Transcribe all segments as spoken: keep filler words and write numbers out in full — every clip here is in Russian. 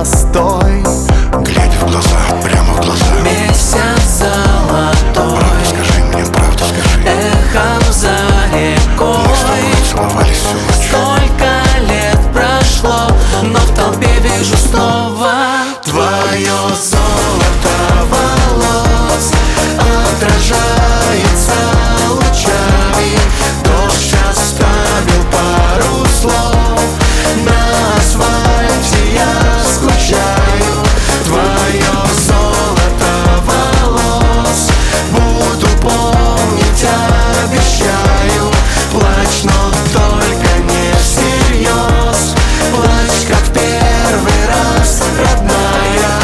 настой, глядя в глаза, прямо в глаза. Месяц золотой, правда скажи мне, правда скажи. эхом за рекой. Мы с тобой целовались всю ночь. Столько лет прошло, но в толпе вижу снова твое золото волос отражается лучами. Дождь оставил пару слов на асфальте, я скучаю. Твое золото волос буду помнить, обещаю. Плачь, но только не всерьез, плачь, как в первый раз, родная.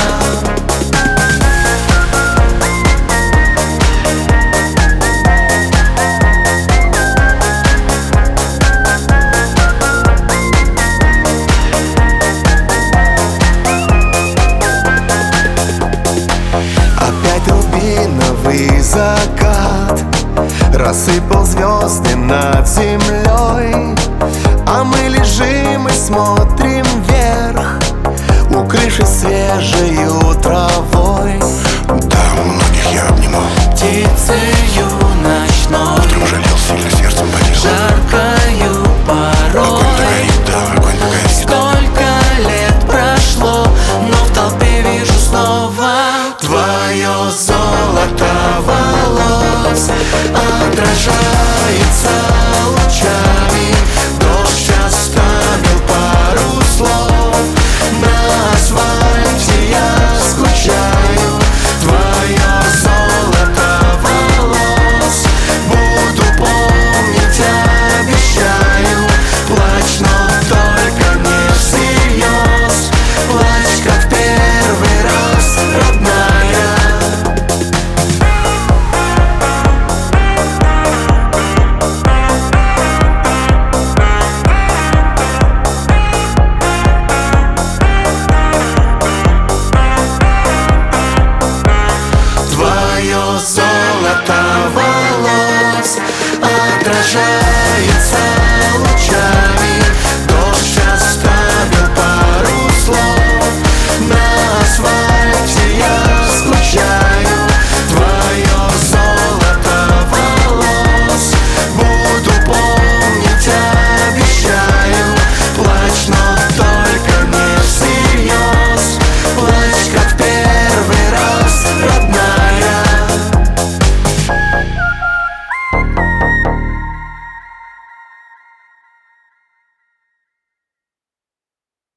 Опять рубиновый закат рассыпал звезды над землей, а мы лежим и смотрим вверх, укрывшись свежею травой. Да, многих я обнимал. птицею ночной.